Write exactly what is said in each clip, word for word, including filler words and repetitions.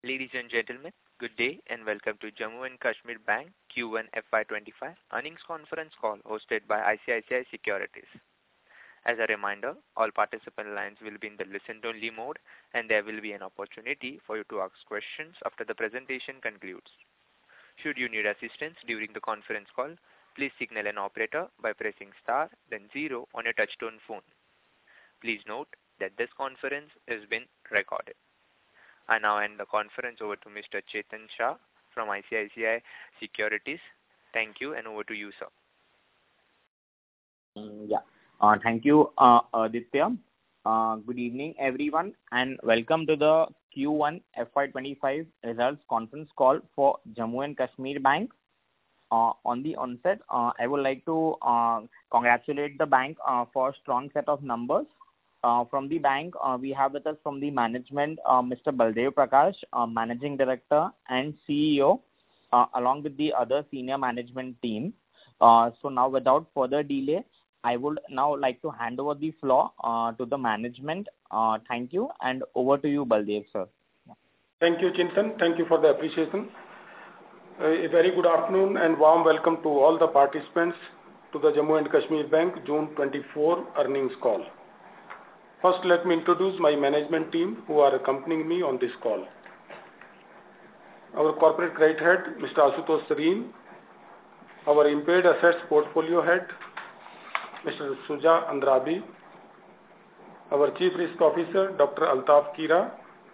Ladies and gentlemen, good day and welcome to Jammu and Kashmir Bank Q one F Y twenty-five earnings conference call hosted by I C I C I Securities. As a reminder, all participant lines will be in the listen-only mode, and there will be an opportunity for you to ask questions after the presentation concludes. Should you need assistance during the conference call, please signal an operator by pressing star then zero on your touchtone phone. Please note that this conference is being recorded. I now hand the conference over to Mister Chetan Shah from I C I C I Securities. Thank you, and over to you, sir. Yeah. Uh, thank you, uh, Aditya. Uh, good evening, everyone, and welcome to the Q one F Y twenty-five results conference call for Jammu and Kashmir Bank. Uh, on the onset, uh, I would like to uh, congratulate the bank uh, for a strong set of numbers. Uh, from the bank, uh, we have with us from the management, uh, Mister Baldev Prakash, uh, Managing Director and C E O, uh, along with the other senior management team. Uh, so now, without further delay, I would now like to hand over the floor uh, to the management. Uh, thank you, and over to you, Baldev, sir. Thank you, Chintan. Thank you for the appreciation. Uh, a very good afternoon and warm welcome to all the participants to the Jammu and Kashmir Bank June twenty-four earnings call. First, let me introduce my management team who are accompanying me on this call. Our corporate credit head, Mister Ashutosh Sareen, our impaired assets portfolio head, Mister Suja Andrabi, our Chief Risk Officer, Doctor Altaf Kira,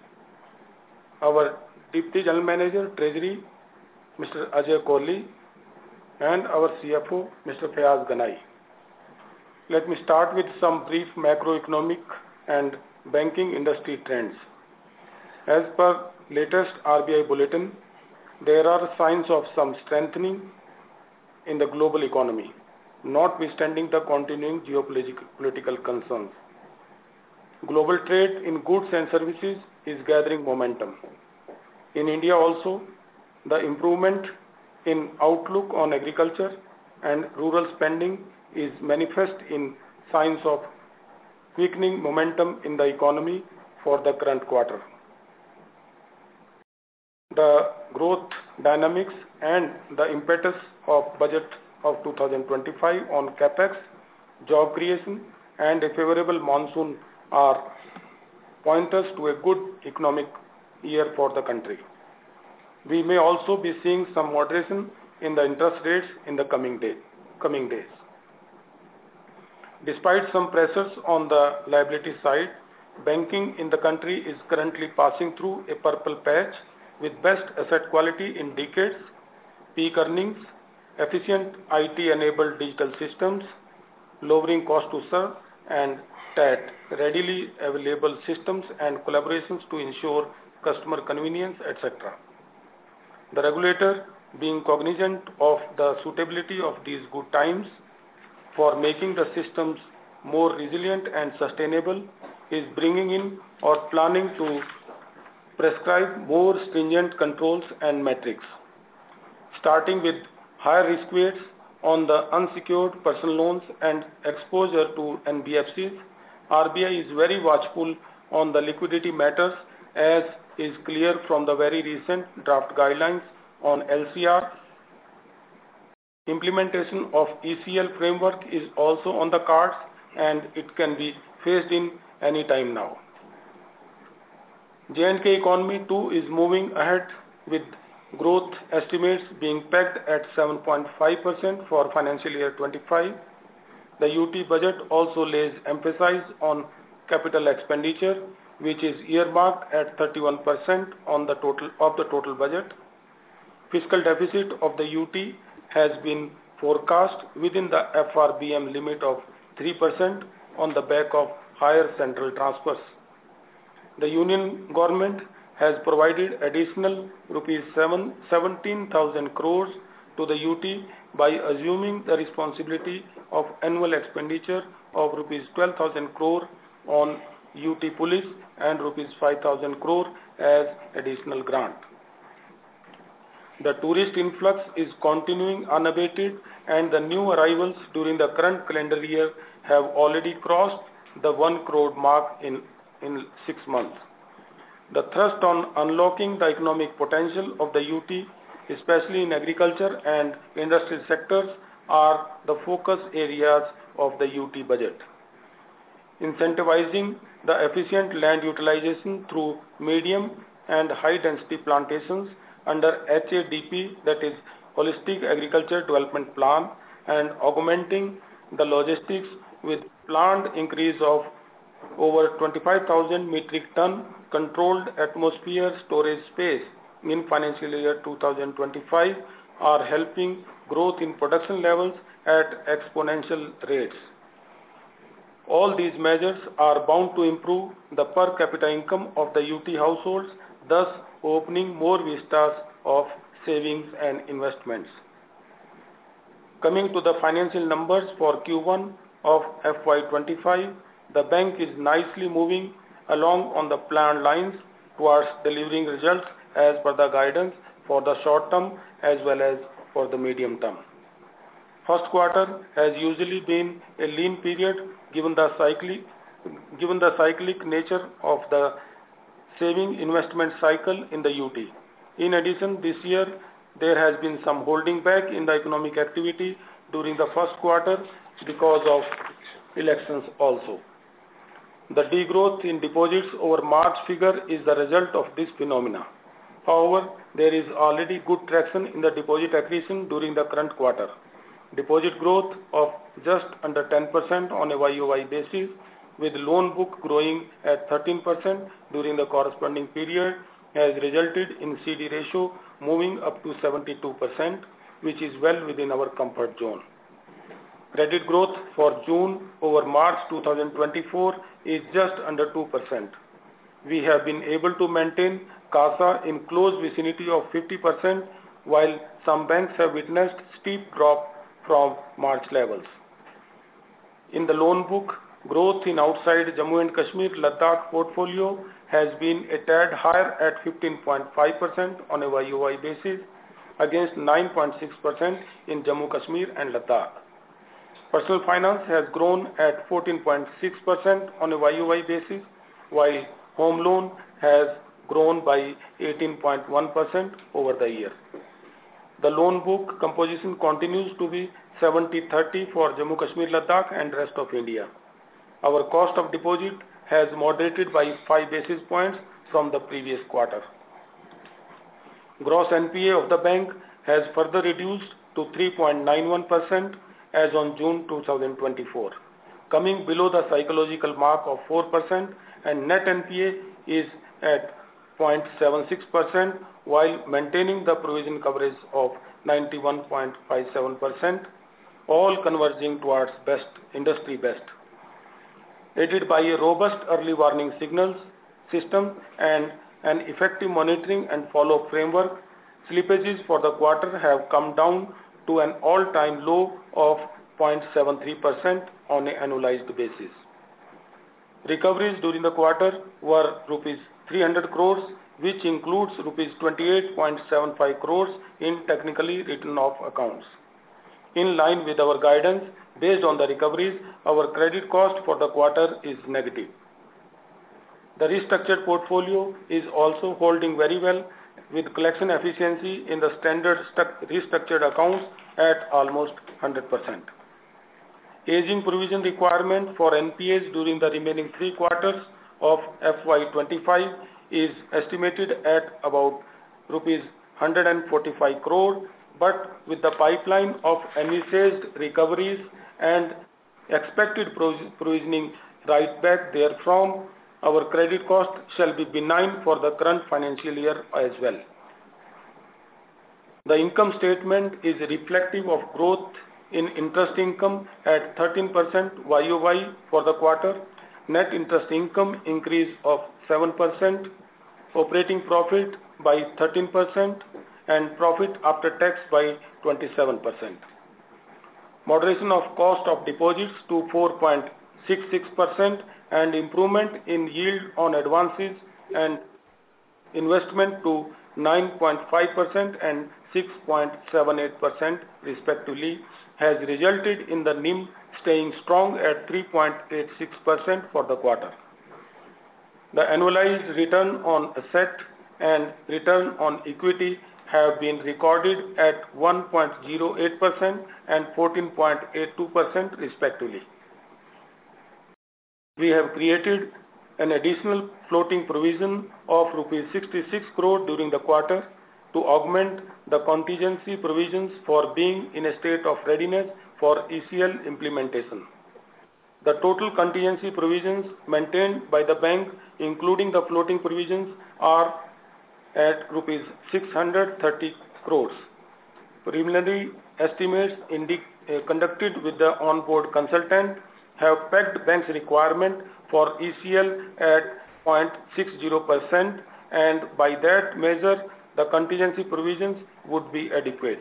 our Deputy General Manager, Treasury, Mister Ajay Kohli, and our C F O, Mister Fayaz Ganai. Let me start with some brief macroeconomic and banking industry trends. As per latest R B I bulletin, there are signs of some strengthening in the global economy, notwithstanding the continuing geopolitical concerns. Global trade in goods and services is gathering momentum. In India also, the improvement in outlook on agriculture and rural spending is manifest in signs of quickening momentum in the economy for the current quarter. The growth dynamics and the impetus of budget of two thousand twenty-five on capex, job creation, and a favorable monsoon are pointers to a good economic year for the country. We may also be seeing some moderation in the interest rates in the coming day, coming days. Despite some pressures on the liability side, banking in the country is currently passing through a purple patch with best asset quality in decades, peak earnings, efficient I T-enabled digital systems, lowering cost to serve, and T A T, readily available systems and collaborations to ensure customer convenience, et cetera. The regulator, being cognizant of the suitability of these good times for making the systems more resilient and sustainable, is bringing in or planning to prescribe more stringent controls and metrics. Starting with higher risk weights on the unsecured personal loans and exposure to N B F Cs, R B I is very watchful on the liquidity matters, as is clear from the very recent draft guidelines on L C R. Implementation of E C L framework is also on the cards, and it can be phased in any time now. J and K economy too is moving ahead with growth estimates being pegged at seven point five percent for financial year twenty-five. The U T budget also lays emphasis on capital expenditure, which is earmarked at thirty-one percent on the total of the total budget. Fiscal deficit of the U T has been forecast within the F R B M limit of three percent on the back of higher central transfers. The Union government has provided additional rupees seventeen thousand crores to the U T by assuming the responsibility of annual expenditure of rupees twelve thousand crore on U T police and rupees five thousand crore as additional grant. The tourist influx is continuing unabated, and the new arrivals during the current calendar year have already crossed the one crore mark in, in six months. The thrust on unlocking the economic potential of the U T, especially in agriculture and industrial sectors, are the focus areas of the U T budget. Incentivizing the efficient land utilization through medium and high density plantations under H A D P, that is Holistic Agriculture Development Plan, and augmenting the logistics with planned increase of over twenty-five thousand metric ton controlled atmosphere storage space in financial year two thousand twenty-five are helping growth in production levels at exponential rates. All these measures are bound to improve the per capita income of the U T households, thus opening more vistas of savings and investments. Coming to the financial numbers for Q one of F Y twenty-five, the bank is nicely moving along on the planned lines towards delivering results as per the guidance for the short term as well as for the medium term. First quarter has usually been a lean period given the cyclic, given the cyclic nature of the saving investment cycle in the U T. In addition, this year there has been some holding back in the economic activity during the first quarter because of elections also. The degrowth in deposits over March figure is the result of this phenomena. However, there is already good traction in the deposit accretion during the current quarter. Deposit growth of just under ten percent on a Y O Y basis, with loan book growing at thirteen percent during the corresponding period, has resulted in C D ratio moving up to seventy-two percent, which is well within our comfort zone. Credit growth for June over March two thousand twenty-four is just under two percent. We have been able to maintain CASA in close vicinity of fifty percent, while some banks have witnessed steep drop from March levels. In the loan book, growth in outside Jammu and Kashmir Ladakh portfolio has been a tad higher at fifteen point five percent on a Y O Y basis against nine point six percent in Jammu Kashmir and Ladakh. Personal finance has grown at fourteen point six percent on a Y O Y basis, while home loan has grown by eighteen point one percent over the year. The loan book composition continues to be seventy thirty for Jammu Kashmir Ladakh and rest of India. Our cost of deposit has moderated by five basis points from the previous quarter. Gross N P A of the bank has further reduced to three point nine one percent as on June two thousand twenty-four, coming below the psychological mark of four percent, and net N P A is at zero point seven six percent while maintaining the provision coverage of ninety-one point five seven percent, all converging towards best industry best. Aided by a robust early warning signals system and an effective monitoring and follow-up framework, slippages for the quarter have come down to an all-time low of zero point seven three percent on an annualized basis. Recoveries during the quarter were rupees three hundred crores, which includes rupees twenty-eight point seven five crores in technically written off accounts. In line with our guidance, based on the recoveries, our credit cost for the quarter is negative. The restructured portfolio is also holding very well, with collection efficiency in the standard restructured accounts at almost one hundred percent. Aging provision requirement for N P As during the remaining three quarters of F Y twenty-five is estimated at about rupees one hundred forty-five crore, but with the pipeline of envisaged recoveries and expected provisioning right back therefrom, our credit cost shall be benign for the current financial year as well. The income statement is reflective of growth in interest income at thirteen percent Y O Y for the quarter, net interest income increase of seven percent, operating profit by thirteen percent, and profit after tax by twenty-seven percent. Moderation of cost of deposits to four point six six percent and improvement in yield on advances and investment to nine point five percent and six point seven eight percent respectively has resulted in the N I M staying strong at three point eight six percent for the quarter. The annualized return on asset and return on equity have been recorded at one point zero eight percent and fourteen point eight two percent respectively. We have created an additional floating provision of rupees sixty-six crore during the quarter to augment the contingency provisions for being in a state of readiness for E C L implementation. The total contingency provisions maintained by the bank, including the floating provisions, are at rupees six hundred thirty crores. Preliminary estimates uh, conducted with the on-board consultant have pegged bank's requirement for E C L at zero point six zero percent, and by that measure, the contingency provisions would be adequate.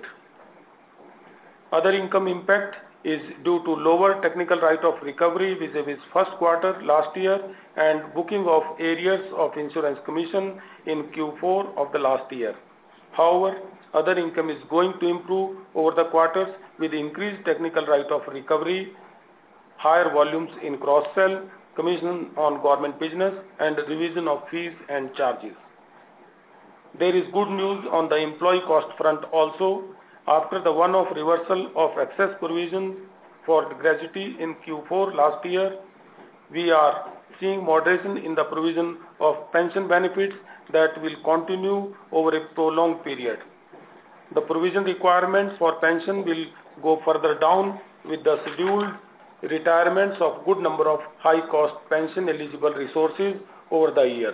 Other income impact is due to lower technical write-off recovery vis-a-vis first quarter last year and booking of arrears of insurance commission in Q four of the last year. However, other income is going to improve over the quarters with increased technical write-off recovery, higher volumes in cross-sell, commission on government business, and revision of fees and charges. There is good news on the employee cost front also. After the one-off reversal of excess provision for gratuity in Q four last year, we are seeing moderation in the provision of pension benefits that will continue over a prolonged period. The provision requirements for pension will go further down with the scheduled retirements of good number of high-cost pension-eligible resources over the years.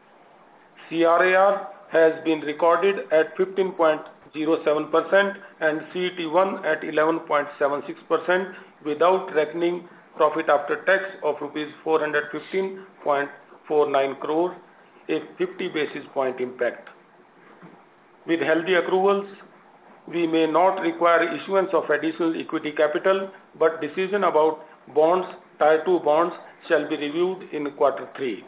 C R A R has been recorded at fifteen point zero seven percent and C E T one at eleven point seven six percent without reckoning profit after tax of rupees four hundred fifteen point four nine crore, a fifty basis point impact. With healthy accruals, we may not require issuance of additional equity capital, but decision about bonds, Tier two bonds, shall be reviewed in quarter three.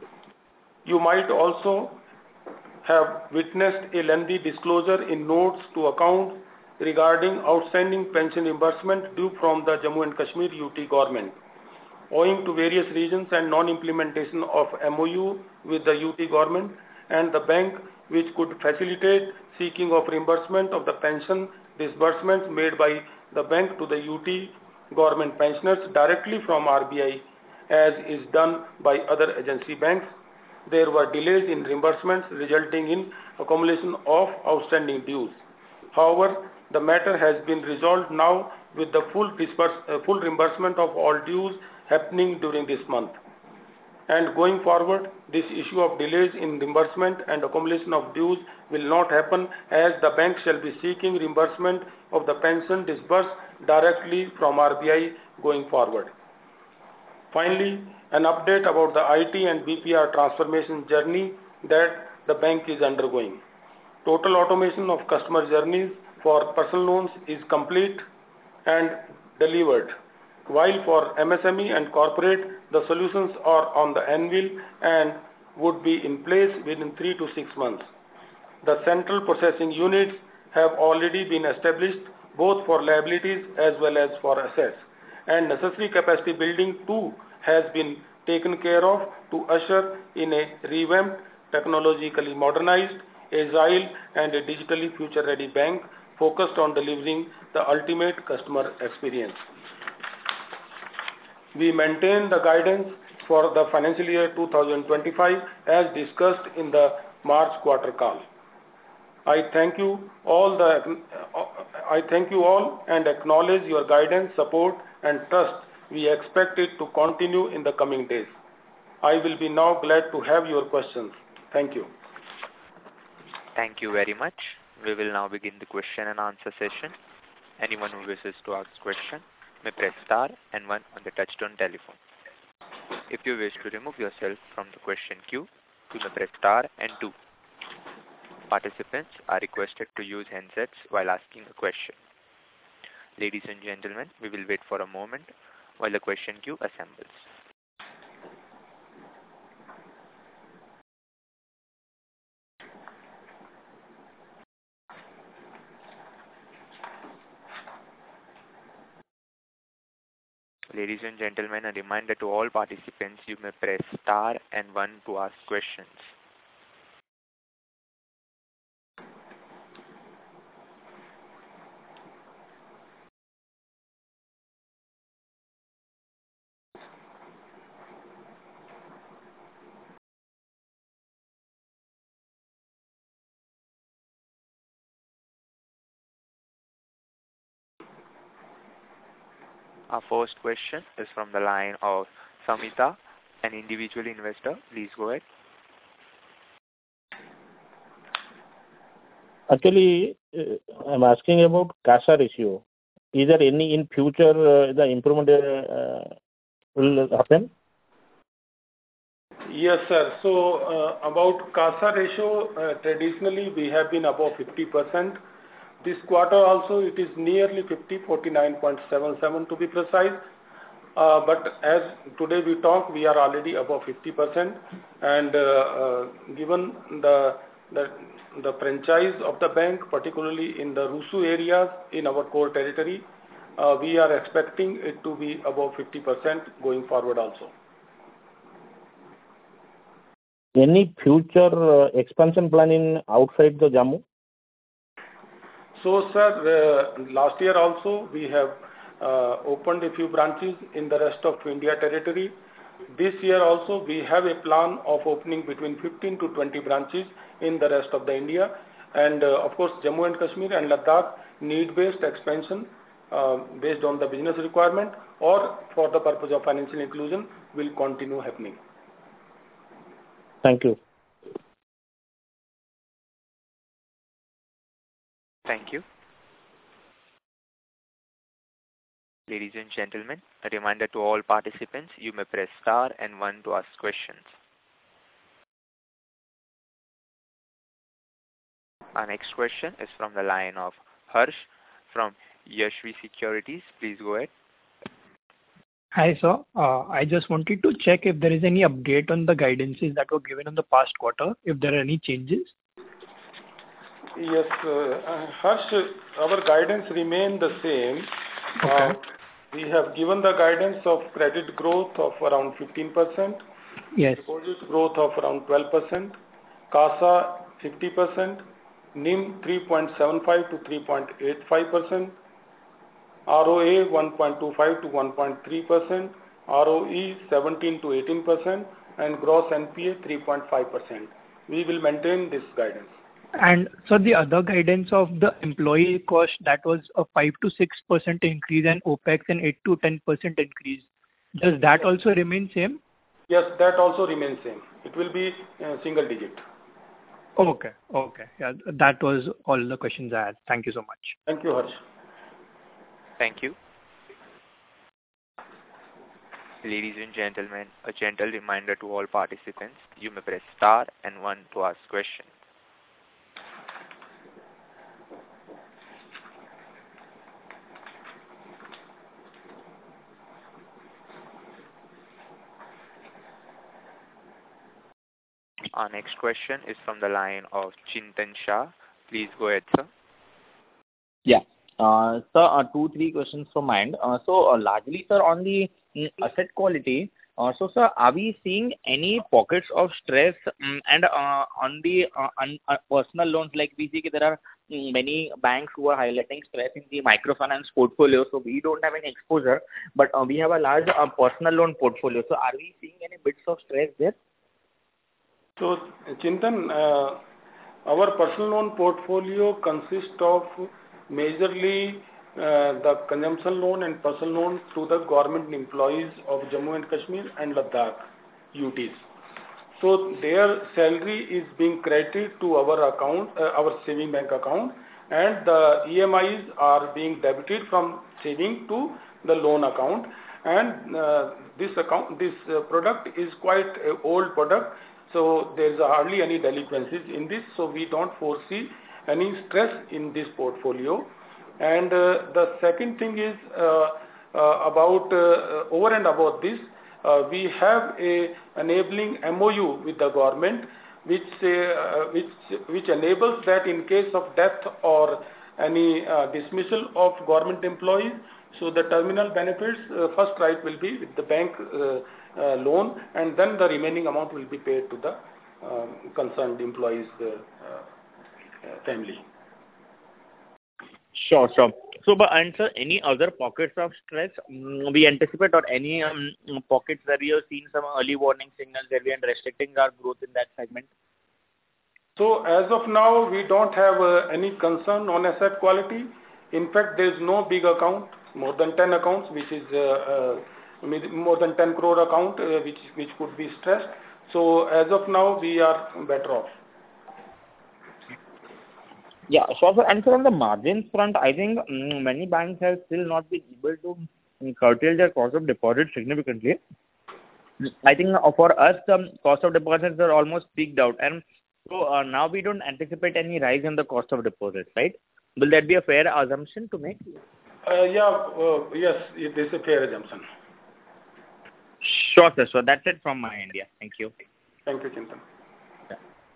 You might also have witnessed a lengthy disclosure in notes to account regarding outstanding pension reimbursement due from the Jammu and Kashmir U T government. Owing to various reasons and non-implementation of M O U with the U T government and the bank, which could facilitate seeking of reimbursement of the pension disbursements made by the bank to the U T government pensioners directly from R B I, as is done by other agency banks, there were delays in reimbursements resulting in accumulation of outstanding dues. However, the matter has been resolved now with the full, uh, full reimbursement of all dues happening during this month. And going forward, this issue of delays in reimbursement and accumulation of dues will not happen, as the bank shall be seeking reimbursement of the pension disbursed directly from R B I going forward. Finally, an update about the I T and B P R transformation journey that the bank is undergoing. Total automation of customer journeys for personal loans is complete and delivered, while for M S M E and corporate, the solutions are on the anvil and would be in place within three to six months. The central processing units have already been established both for liabilities as well as for assets, and necessary capacity building too has been taken care of to usher in a revamped, technologically modernized, agile and a digitally future-ready bank focused on delivering the ultimate customer experience. We maintain the guidance for the financial year two thousand twenty-five as discussed in the March quarter call. I thank you all the I thank you all and acknowledge your guidance, support and trust. We expect it to continue in the coming days. I will be now glad to have your questions. Thank you. Thank you very much. We will now begin the question and answer session. Anyone who wishes to ask question may press star and one on the touchtone telephone. If you wish to remove yourself from the question queue, you may press star and two. Participants are requested to use handsets while asking a question. Ladies and gentlemen, we will wait for a moment while the question queue assembles. Ladies and gentlemen, a reminder to all participants, you may press star and one to ask questions. Our first question is from the line of Samita, an individual investor. Please go ahead. Actually, uh, I'm asking about CASA ratio. Is there any in future uh, the improvement uh, will happen? Yes, sir. So uh, about CASA ratio, uh, traditionally we have been above fifty percent. This quarter also it is nearly fifty, forty-nine point seven seven to be precise. Uh, but as today we talk, we are already above fifty percent. And uh, uh, given the, the the franchise of the bank, particularly in the RUSU areas in our core territory, uh, we are expecting it to be above fifty percent going forward also. Any future uh, expansion plan in outside the Jammu? So, sir, uh, last year also we have uh, opened a few branches in the rest of India territory. This year also we have a plan of opening between fifteen to twenty branches in the rest of the India. And uh, of course, Jammu and Kashmir and Ladakh need-based expansion uh, based on the business requirement or for the purpose of financial inclusion will continue happening. Thank you. Thank you. Ladies and gentlemen, a reminder to all participants, you may press star and one to ask questions. Our next question is from the line of Harsh from Yashvi Securities. Please go ahead. Hi, sir. Uh, I just wanted to check if there is any update on the guidances that were given in the past quarter, if there are any changes. Yes, uh, Harsh, our guidance remain the same. Okay. Uh, we have given the guidance of credit growth of around fifteen percent, Yes. deposit growth of around twelve percent, CASA fifty percent, NIM three point seven five to three point eight five percent, R O A one point two five to one point three percent, R O E seventeen to eighteen percent, and gross N P A three point five percent. We will maintain this guidance. And so the other guidance of the employee cost, that was a five to six percent increase and OPEX an eight to ten percent increase. Does that also remain same? Yes, that also remains same. It will be uh, single digit. Okay. Okay. Yeah, that was all the questions I had. Thank you so much. Thank you, Harsh. Thank you. Ladies and gentlemen, a gentle reminder to all participants, you may press star and one to ask questions. Our next question is from the line of Chintan Shah. Please go ahead, sir. Yeah. Uh, sir, uh, two, three questions from my end. Uh, so, uh, largely, sir, on the mm, asset quality, uh, so, sir, are we seeing any pockets of stress um, and uh, on the uh, un, uh, personal loans, like we see there are mm, many banks who are highlighting stress in the microfinance portfolio, so we don't have any exposure, but uh, we have a large uh, personal loan portfolio. So, are we seeing any bits of stress there? So, Chintan, uh, our personal loan portfolio consists of majorly uh, the consumption loan and personal loan to the government employees of Jammu and Kashmir and Ladakh U Ts. So their salary is being credited to our account, uh, our saving bank account, and the E M Is are being debited from saving to the loan account. And uh, this account, this uh, product is quite an old product. So there is hardly any delinquencies in this, so we don't foresee any stress in this portfolio. And uh, the second thing is uh, uh, about uh, over and above this, uh, we have a enabling M O U with the government, which uh, which which enables that in case of death or any uh, dismissal of government employees, So the terminal benefits, uh, first right will be with the bank uh, uh, loan, and then the remaining amount will be paid to the uh, concerned employees' uh, uh, family. Sure, sure. So, but and sir, any other pockets of stress um, we anticipate, or any um, pockets where we have seen some early warning signals that we are restricting our growth in that segment? So as of now, we don't have uh, any concern on asset quality. In fact, there is no big account, more than ten accounts, which is uh, uh, more than ten crore account, uh, which which could be stressed. So as of now, we are better off. Yeah, so sir, and sir, on the margins front, I think um, many banks have still not been able to um, curtail their cost of deposits significantly. I think uh, for us, the um, cost of deposits are almost peaked out, and so uh, now we don't anticipate any rise in the cost of deposits, right? Will that be a fair assumption to make? Uh, yeah, uh, yes, it is a fair assumption. Sure, sir. So that's it from my end. Yeah, thank you. Thank you, Chintan. Yeah.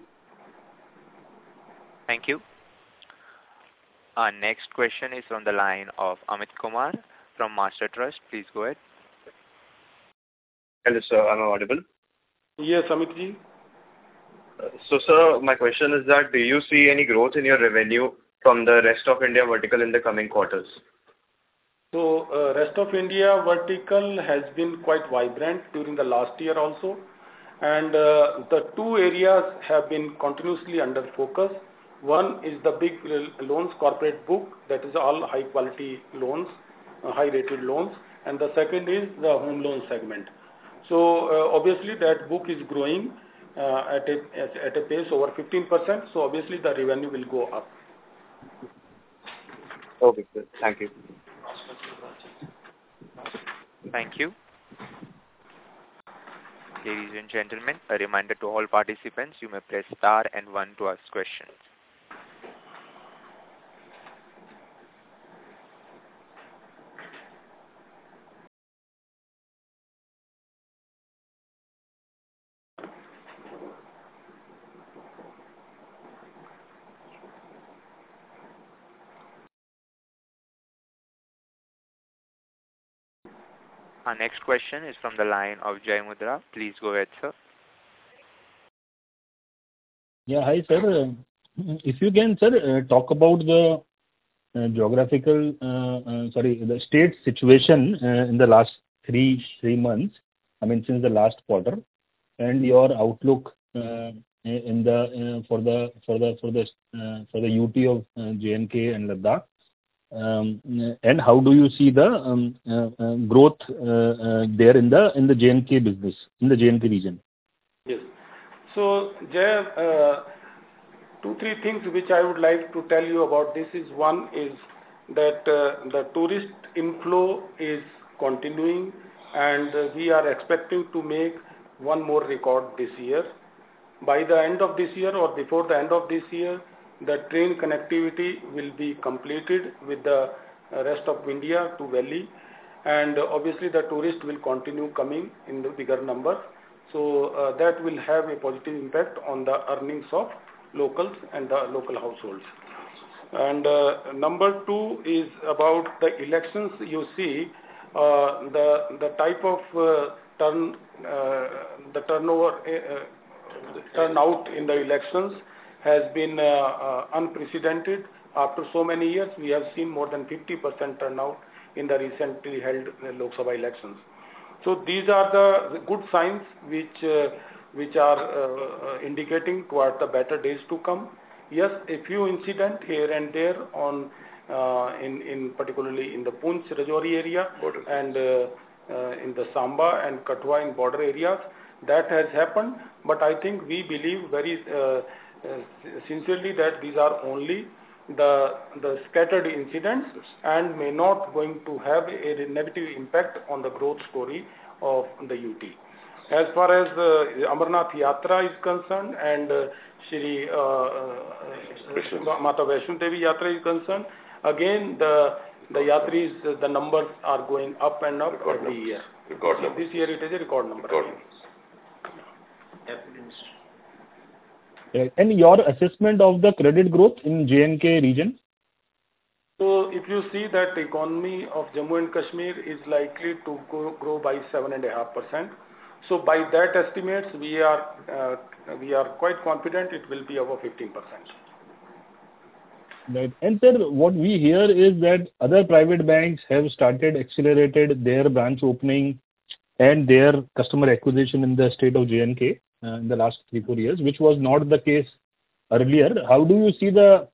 Thank you. Our next question is from the line of Amit Kumar from Master Trust. Please go ahead. Hello, sir. Am I audible? Yes, Amit ji. Uh, so, sir, my question is that do you see any growth in your revenue from the rest of India vertical in the coming quarters? So, uh, rest of India vertical has been quite vibrant during the last year also. And uh, the two areas have been continuously under focus. One is the big loans corporate book, that is all high quality loans, uh, high rated loans. And the second is the home loan segment. So uh, obviously that book is growing uh, at, a, at a pace over fifteen percent. So obviously the revenue will go up. Okay, sir. Thank you. Thank you. Ladies and gentlemen, a reminder to all participants, you may press star and one to ask questions. Our next question is from the line of Jai Mudra. Please go ahead, sir. Yeah, hi, sir. If you can, sir, uh, talk about the uh, geographical, uh, uh, sorry, the state situation uh, in the last three three months. I mean, since the last quarter, and your outlook uh, in the uh, for the for the for the uh, for the U T of uh, J and K and Ladakh. Um, and how do you see the um, uh, uh, growth uh, uh, there in the in the J and K business, in the J and K region? Yes. So, Jay, uh, two, three things which I would like to tell you about this is, one is that uh, the tourist inflow is continuing, and uh, we are expecting to make one more record this year. By the end of this year or before the end of this year, the train connectivity will be completed with the rest of India to Delhi, and obviously the tourists will continue coming in the bigger numbers. So uh, that will have a positive impact on the earnings of locals and the local households. And uh, number two is about the elections. You see uh, the the type of uh, turn uh, the turnover uh, turnout in the elections has been uh, uh, unprecedented. After so many years, we have seen more than fifty percent turnout in the recently held uh, Lok Sabha elections. So these are the good signs which uh, which are uh, indicating towards the better days to come. Yes, a few incidents here and there on uh, in in particularly in the Poonch Rajouri area border. and uh, uh, in the Samba and Kathua in border areas, that has happened. But I think we believe very uh, uh, sincerely that these are only the the scattered incidents and may not going to have a negative impact on the growth story of the U T. As far as uh, Amarnath Yatra is concerned and uh, Shri uh, uh, Mata Vaishno Devi Yatra is concerned, again the the yatris, uh, the numbers are going up and up record every numbers. year. Record so this year it is a record number. Record. And your assessment of the credit growth in J and K region? So if you see that the economy of Jammu and Kashmir is likely to go, grow by seven point five percent. So by that estimates, we are uh, we are quite confident it will be above fifteen percent. Right. And sir, what we hear is that other private banks have started accelerated their branch opening and their customer acquisition in the state of J and K uh, in the last three, four years, which was not the case earlier. How do you see the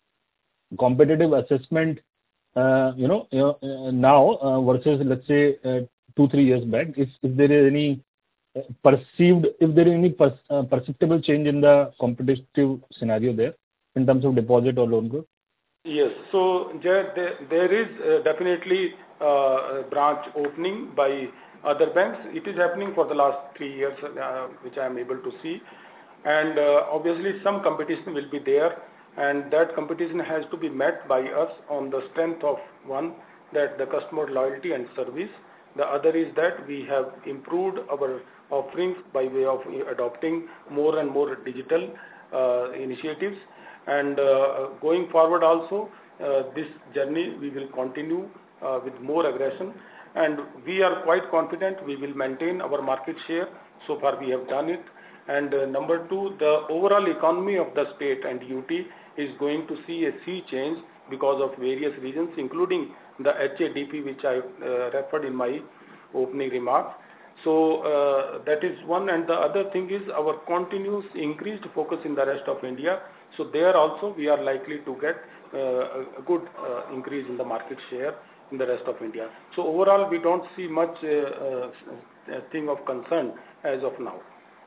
competitive assessment, uh, you know, uh, now uh, versus, let's say, uh, two, three years back? If, if there is any uh, perceived, if there is any per, uh, perceptible change in the competitive scenario there in terms of deposit or loan growth? Yes. So there, there is uh, definitely uh, a branch opening by other banks. It is happening for the last three years, uh, which I am able to see. And uh, obviously some competition will be there, and that competition has to be met by us on the strength of, one, that the customer loyalty and service. The other is that we have improved our offerings by way of adopting more and more digital uh, initiatives. And uh, going forward also, uh, this journey we will continue uh, with more aggression. And we are quite confident we will maintain our market share. So far we have done it. And uh, number two, the overall economy of the state and U T is going to see a sea change because of various reasons, including the H A D P, which I uh, referred in my opening remarks. So uh, that is one. And the other thing is our continuous increased focus in the rest of India. So there also we are likely to get uh, a good uh, increase in the market share in the rest of India. So overall, we don't see much uh, uh, thing of concern as of now.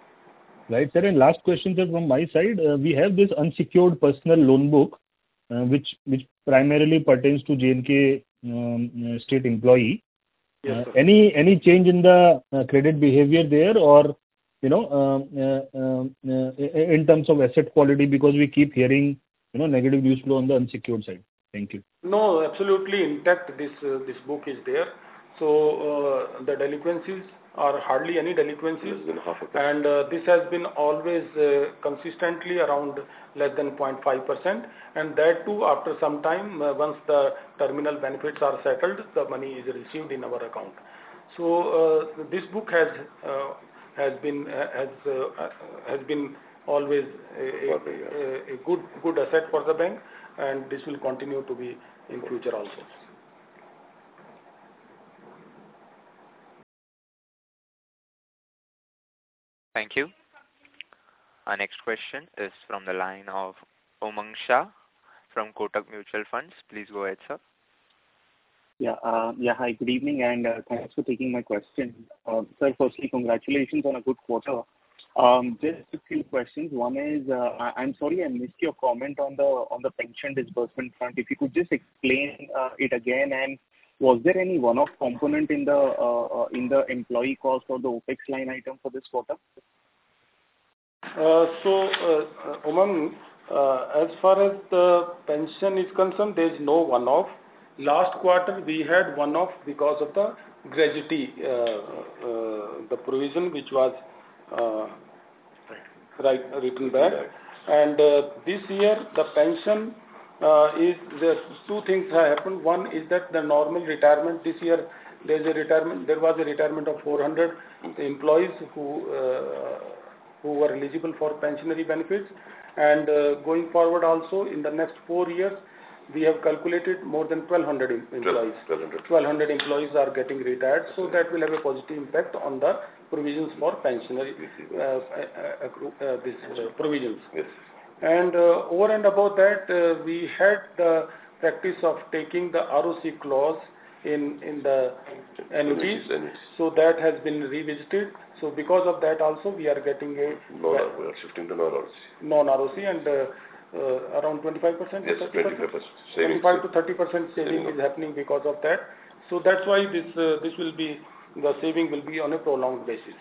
Right, sir. And last question, sir, from my side. Uh, we have this unsecured personal loan book, uh, which which primarily pertains to J and K um, uh, state employee. Yes, uh, any any change in the uh, credit behavior there, or you know, um, uh, um, uh, in terms of asset quality, because we keep hearing you know negative news flow on the unsecured side. Thank you. No, absolutely intact. This uh, this book is there. So uh, the delinquencies are hardly any delinquencies, and uh, this has been always uh, consistently around less than zero point five percent, and that too after some time, uh, once the terminal benefits are settled, the money is received in our account. So uh, this book has uh, has been uh, has uh, has been always a, a, a good good asset for the bank, and this will continue to be in future also. Thank you. Our next question is from the line of Umang Shah from Kotak Mutual Funds. Please go ahead, sir. Yeah, uh, yeah. Hi, good evening, and uh, thanks for taking my question. Uh, sir, firstly, congratulations on a good quarter. Um, just a few questions. One is, uh, I, I'm sorry I missed your comment on the on the pension disbursement front. If you could just explain uh, it again, and was there any one-off component in the uh, uh, in the employee cost or the OPEX line item for this quarter? Uh, so, uh, Umang, uh, as far as the pension is concerned, there is no one-off. Last quarter we had one-off because of the gratuity, uh, uh, the provision which was uh, right written back, and uh, this year the pension uh, is the two things have happened. One is that the normal retirement this year there is a retirement. There was a retirement of four hundred employees who uh, who were eligible for pensionary benefits, and uh, going forward also in the next four years. We have calculated more than twelve hundred employees. twelve hundred employees are getting retired, so that will have a positive impact on the provisions for pensionary uh, uh, uh, uh, this uh, provisions. Yes. And uh, over and above that, uh, we had the practice of taking the R O C clause in in the annuities, so that has been revisited. So because of that, also we are getting a non we are shifting to non R O C. Non R O C and. Uh, Uh, around twenty-five percent, yes, twenty-five percent, twenty-five to thirty percent saving is happening because of that. So that's why this uh, this will be the saving will be on a prolonged basis.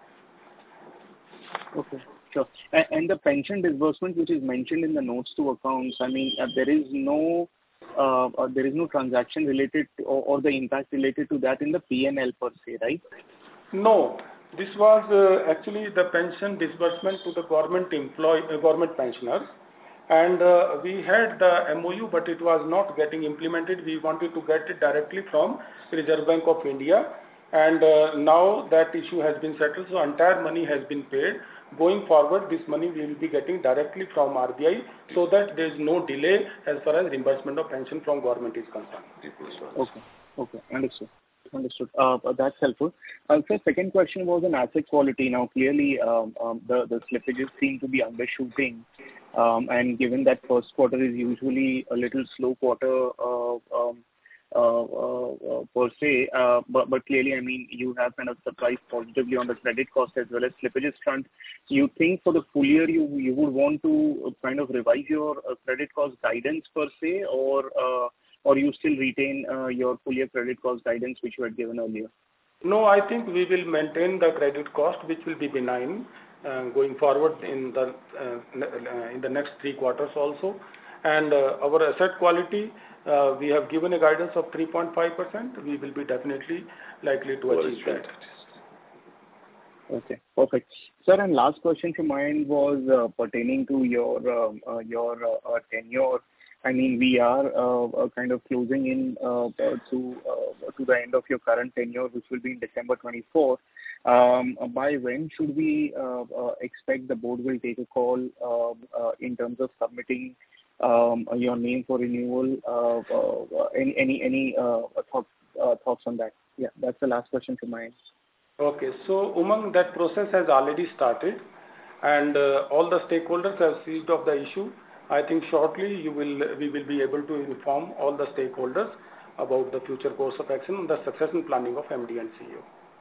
Okay, sure. And, and the pension disbursement, which is mentioned in the notes to accounts, I mean, uh, there is no uh, uh, there is no transaction related to, or, or the impact related to that in the P and L per se, right? No, this was uh, actually the pension disbursement to the government employee, uh, government pensioners. And uh, we had the M O U, but it was not getting implemented. We wanted to get it directly from Reserve Bank of India. And uh, now that issue has been settled, so entire money has been paid. Going forward, this money we will be getting directly from R B I, so that there is no delay as far as reimbursement of pension from government is concerned. Okay. Okay. Understood. Understood. Uh, That's helpful. Uh, So second question was on asset quality. Now, clearly, um, um, the the slippages seem to be undershooting. Um, And given that first quarter is usually a little slow quarter, uh, um, uh, uh, uh, per se, uh, but but clearly, I mean, you have kind of surprised positively on the credit cost as well as slippages front. You think for the full year, you you would want to kind of revise your uh, credit cost guidance per se, or uh, or you still retain uh, your full year credit cost guidance which you had given earlier? No, I think we will maintain the credit cost, which will be benign uh, going forward in the uh, in the next three quarters also. And uh, our asset quality, uh, we have given a guidance of three point five percent. We will be definitely likely to achieve that. Okay, perfect. Sir, and last question from my end was uh, pertaining to your um, uh, your uh, uh, tenure. I mean, we are uh, uh, kind of closing in uh, uh, to uh, to the end of your current tenure, which will be in December twenty-four. Um, By when should we uh, uh, expect the board will take a call uh, uh, in terms of submitting um, your name for renewal? Uh, uh, Any any any uh, thoughts uh, thoughts on that? Yeah, that's the last question from my end. Okay. So, Umang, that process has already started, and uh, all the stakeholders have seized of the issue. I think shortly you will we will be able to inform all the stakeholders about the future course of action and the succession planning of M D and C E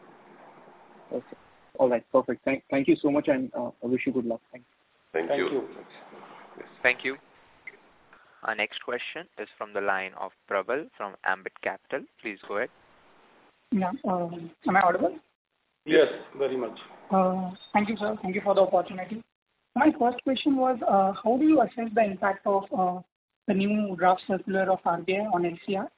O. Okay. All right. Perfect. Thank thank you so much, and uh, I wish you good luck. Thanks. Thank, Thank you. you. Thank you. Our next question is from the line of Prabal from Ambit Capital. Please go ahead. Yeah. Uh, am I audible? Yes, very much. Uh, thank you, sir. Thank you for the opportunity. My first question was, uh, how do you assess the impact of uh, the new draft circular of R B I on L C R?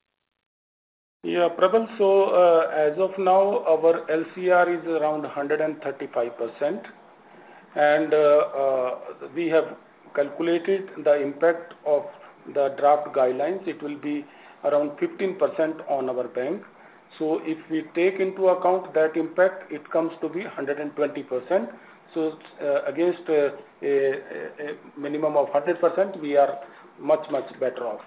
Yeah, Prabal, so uh, as of now, our L C R is around one hundred thirty-five percent, and uh, uh, we have calculated the impact of the draft guidelines. It will be around fifteen percent on our bank. So if we take into account that impact, it comes to be one hundred twenty percent. So uh, against uh, a, a minimum of one hundred percent, we are much, much better off.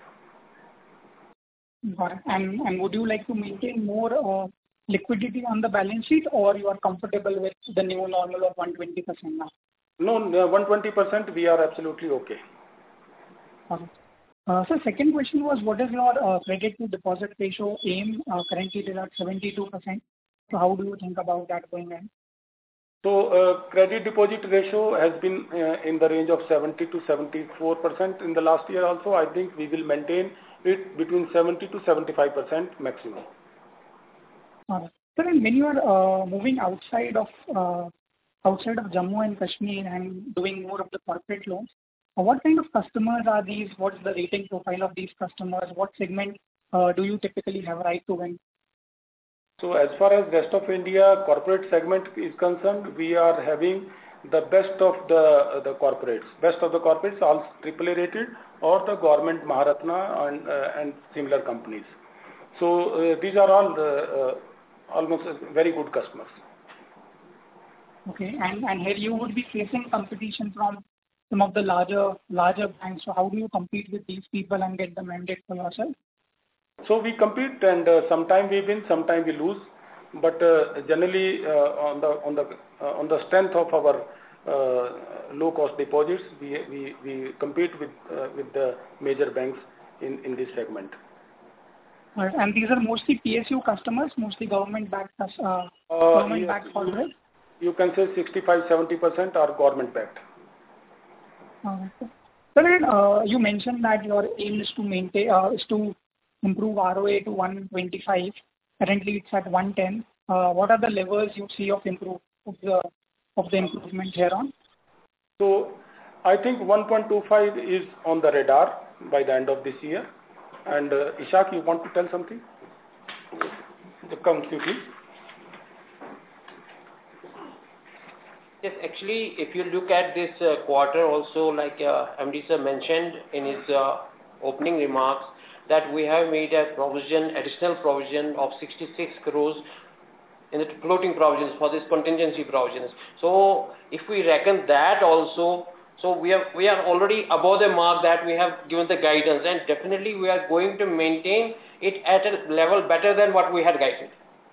Got it. And, and would you like to maintain more uh, liquidity on the balance sheet, or you are comfortable with the new normal of one hundred twenty percent now? No, one hundred twenty percent, we are absolutely okay. Got it. Uh, so second question was, what is your uh, credit to deposit ratio aim? Uh, currently it is at seventy-two percent. So how do you think about that going on? So uh, credit deposit ratio has been uh, in the range of seventy to seventy-four percent in the last year also. I think we will maintain it between seventy to seventy-five percent maximum. Uh, sir, and when you are uh, moving outside of uh, outside of Jammu and Kashmir and doing more of the corporate loans, uh, what kind of customers are these? What is the rating profile of these customers? What segment uh, do you typically have right to win? So as far as rest of India corporate segment is concerned, we are having the best of the the corporates. Best of the corporates, all triple A rated, or the government Maharatna and uh, and similar companies. So uh, these are all uh, uh, almost very good customers. Okay, and and here you would be facing competition from some of the larger larger banks. So how do you compete with these people and get the mandate for yourself? So we compete, and uh, sometime we win, sometime we lose, but uh, generally uh, on the on the uh, on the strength of our uh, low cost deposits, we we, we compete with uh, with the major banks in in this segment. Right. And these are mostly P S U customers, mostly government backed uh, uh, government yes, backed corporates. You can say sixty-five to seventy percent are government backed. Uh, Sir, uh, you mentioned that your aim is to maintain uh, is to improve R O A to one twenty-five. Currently, it's at one ten. Uh, what are the levels you see of improve of the of the improvement here on? So, I think one point two five is on the radar by the end of this year. And uh, Ishaq, you want to tell something? Come, please. Yes, actually, if you look at this uh, quarter also, like uh, M D sir mentioned in his uh, opening remarks, that we have made a provision, additional provision of sixty-six crores in the floating provisions for this contingency provisions. So if we reckon that also, so we are we are already above the mark that we have given the guidance, and definitely we are going to maintain it at a level better than what we had guided.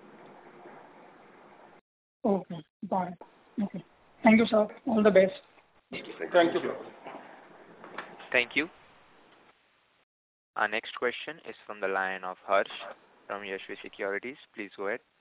Okay, got it. Okay. Thank you, sir. All the best. Thank you. Thank you. Our next question is from the line of Harsh from Yashvi Securities. Please go ahead.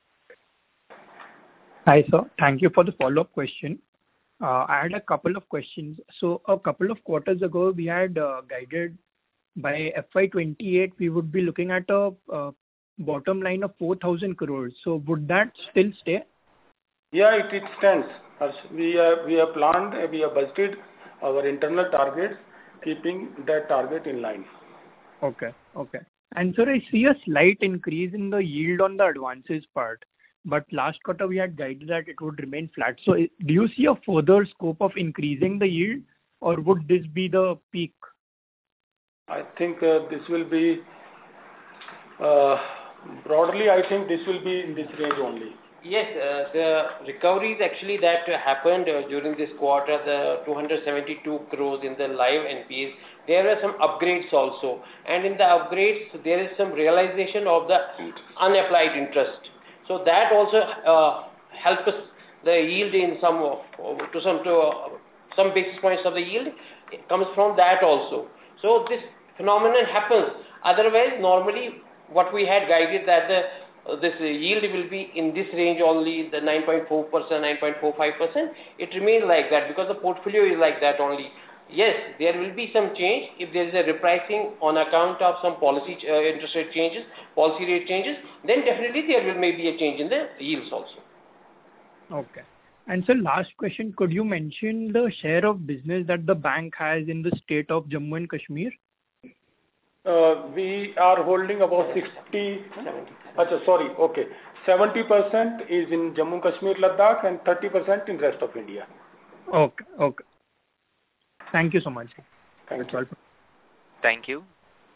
Hi, sir. Thank you for the follow-up question. Uh, I had a couple of questions. So a couple of quarters ago, we had uh, guided by F Y twenty-eight, we would be looking at a uh, bottom line of four thousand crores. So would that still stay? Yeah, it, it stands. As we have, we have planned, we have budgeted our internal targets, keeping that target in line. Okay, okay. And sir, I see a slight increase in the yield on the advances part, but last quarter we had guided that it would remain flat. So do you see a further scope of increasing the yield, or would this be the peak? I think uh, this will be, uh, broadly, I think this will be in this range only. Yes, uh, the recoveries actually that uh, happened uh, during this quarter, the two hundred seventy-two crores in the live N P As, there were some upgrades also. And in the upgrades, there is some realization of the unapplied interest. So that also uh, helps us the yield in some, uh, to some, to uh, some basis points of the yield. It comes from that also. So this phenomenon happens. Otherwise, normally what we had guided that the Uh, this uh, yield will be in this range only, the nine point four percent, nine point four five percent. It remains like that because the portfolio is like that only. Yes, there will be some change if there is a repricing on account of some policy uh, interest rate changes, policy rate changes, then definitely there will maybe a change in the yields also. Okay. And sir, last question, could you mention the share of business that the bank has in the state of Jammu and Kashmir? Uh, we are holding about sixty, Achha, sorry, okay. seventy percent is in Jammu Kashmir, Ladakh, and thirty percent in rest of India. Okay, okay. Thank you so much. Thank you. Thank you.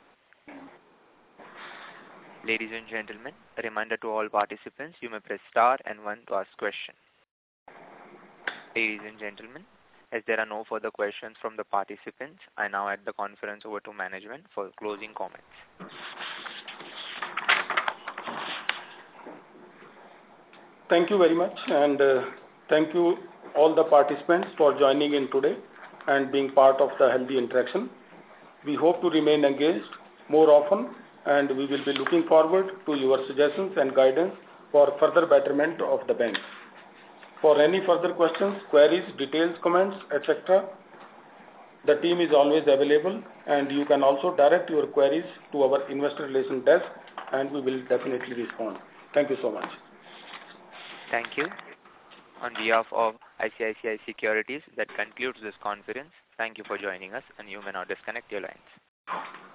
Ladies and gentlemen, a reminder to all participants, you may press star and one to ask question. Ladies and gentlemen, as there are no further questions from the participants, I now hand the conference over to management for closing comments. Thank you very much, and uh, thank you all the participants for joining in today and being part of the healthy interaction. We hope to remain engaged more often, and we will be looking forward to your suggestions and guidance for further betterment of the bank. For any further questions, queries, details, comments, et cetera, the team is always available, and you can also direct your queries to our investor relations desk, and we will definitely respond. Thank you so much. Thank you. On behalf of I C I C I Securities, that concludes this conference. Thank you for joining us, and you may now disconnect your lines.